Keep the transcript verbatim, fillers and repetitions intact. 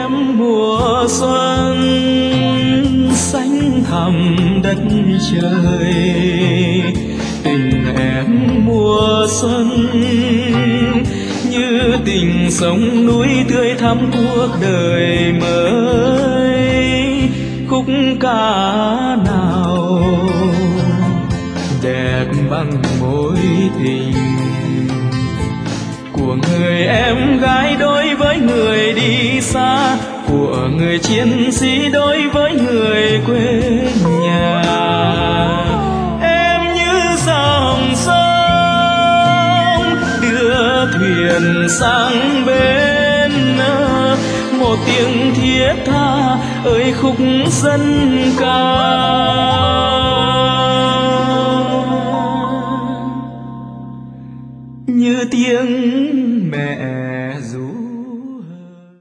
em mùa xuân xanh thẳm đất trời, tình em mùa xuân như tình sông núi tươi thắm cuộc đời mới. Khúc ca nào đẹp bằng mối tình của người em gái đối với người đi xa, của người chiến sĩ đối với người quê nhà. Em như dòng sông đưa thuyền sang bên, một tiếng thiết tha ơi khúc dân ca. Như tiếng